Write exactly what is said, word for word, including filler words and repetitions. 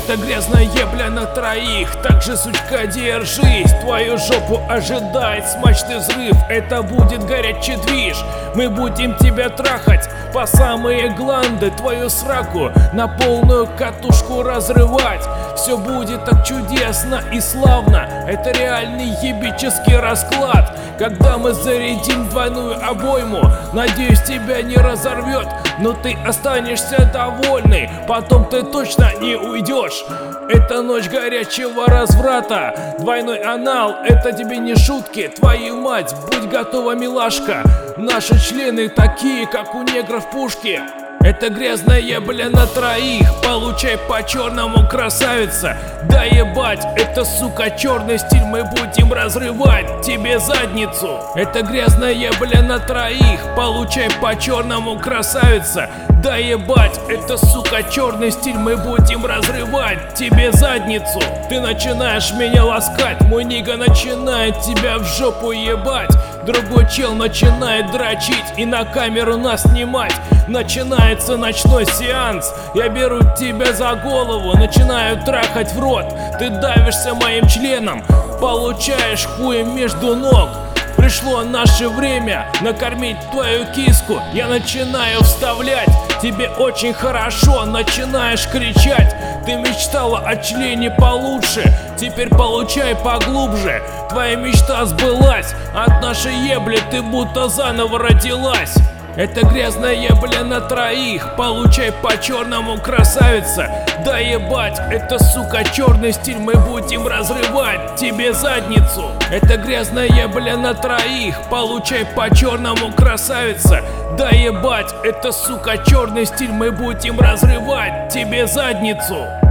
Это грязная ебля на троих, так же, сучка, держись. Твою жопу ожидает смачный взрыв, это будет горячий движ. Мы будем тебя трахать по самые гланды, твою сраку на полную катушку разрывать. Все будет так чудесно и славно, это реальный ебический расклад. Когда мы зарядим двойную обойму, надеюсь, тебя не разорвет, но ты останешься довольный, потом ты точно не уйдешь. Это ночь горячего разврата, двойной анал, это тебе не шутки. Твою мать, будь готова, милашка, наши члены такие, как у негров пушки. Это грязная ебля на троих, получай по черному, красавица. Да ебать, это, сука, черный стиль, мы будем разрывать тебе задницу. Это грязная ебля на троих, получай по черному, красавица. Да ебать, это, сука, черный стиль, мы будем разрывать тебе задницу. Ты начинаешь меня ласкать, мой нига начинает тебя в жопу ебать. Другой чел начинает дрочить и на камеру нас снимать. Начинается ночной сеанс, я беру тебя за голову, начинаю трахать в рот. Ты давишься моим членом, получаешь хуем между ног. Пришло наше время накормить твою киску. Я начинаю вставлять, тебе очень хорошо, начинаешь кричать. Ты мечтала о члене получше, теперь получай поглубже. Твоя мечта сбылась, от нашей ебли ты будто заново родилась. Это грязная ебля на троих, получай по черному, красавица. Да ебать, это, сука, черный стиль, мы будем разрывать тебе задницу. Это грязная ебля на троих, получай по черному, красавица. Да ебать, это, сука, черный стиль, мы будем разрывать тебе задницу.